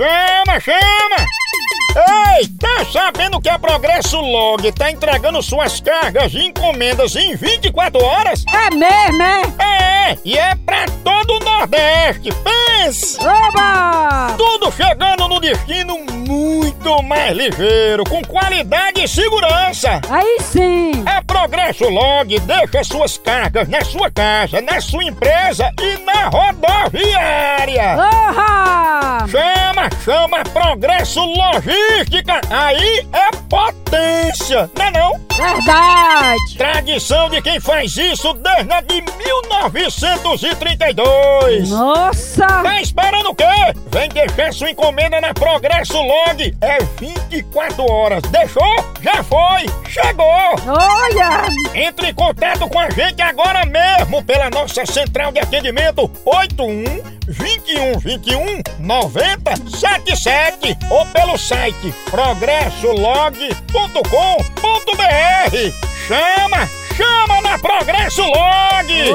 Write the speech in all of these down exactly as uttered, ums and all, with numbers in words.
chama, chama! Ei, tá sabendo que a Progresso Log tá entregando suas cargas e encomendas em vinte e quatro horas? É mesmo, é? É, e é pra todo o Nordeste, pense! Oba! Tudo chegando no destino muito mais ligeiro, com qualidade e segurança! Aí sim! A Progresso Log deixa suas cargas na sua casa, na sua empresa e na rodoviária! Oha! Chama, chama Progresso Logística! Aí é potência, não é não? Verdade! Tradição de quem faz isso desde a de mil novecentos e trinta e dois! Nossa! Tá esperando o quê? Vem deixar sua encomenda na Progresso Log! É vinte e quatro horas! Deixou? Já foi! Chegou! Olha! Entre em contato com a gente agora mesmo pela nossa central de atendimento oito um, vinte e um, vinte e um, noventa, setenta e sete ou pelo site progresso log ponto com ponto br. Chama! Chama na Progresso Log!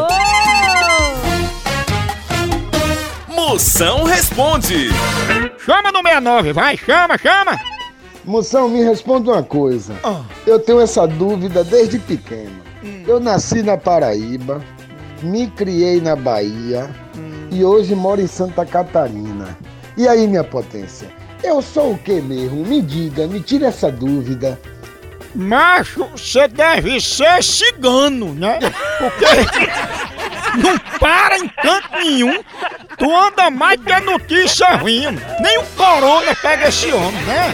Oh! Moção responde! Chama no sessenta e nove, vai, chama, chama! Moção, me responda uma coisa. Oh. Eu tenho essa dúvida desde pequeno. Hum. Eu nasci na Paraíba, me criei na Bahia hum. e hoje moro em Santa Catarina. E aí, minha potência? Eu sou o que mesmo? Me diga, me tira essa dúvida. Macho, você deve ser cigano, né? Porque não para em canto nenhum. Tu anda mais que a notícia ruim. Nem o corona pega esse homem, né?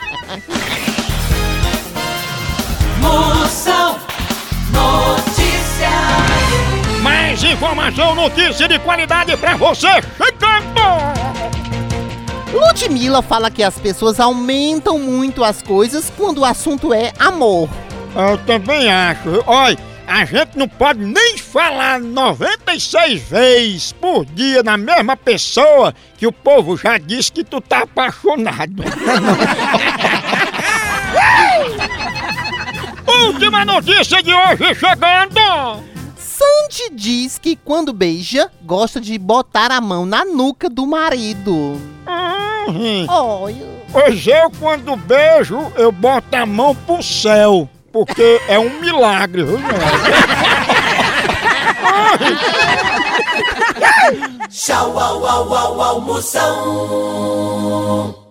Moção Notícias. Mais informação, notícia de qualidade pra você chegando! Ludmilla fala que as pessoas aumentam muito as coisas quando o assunto é amor. Eu também acho. Olha, a gente não pode nem falar noventa e seis vezes por dia na mesma pessoa que o povo já disse que tu tá apaixonado. Última notícia de hoje chegando! Sandy diz que quando beija, gosta de botar a mão na nuca do marido. Uhum. Olha. Pois eu, quando beijo, eu boto a mão pro céu, porque é um milagre, viu? Tchau, au, au, au, au, Moção.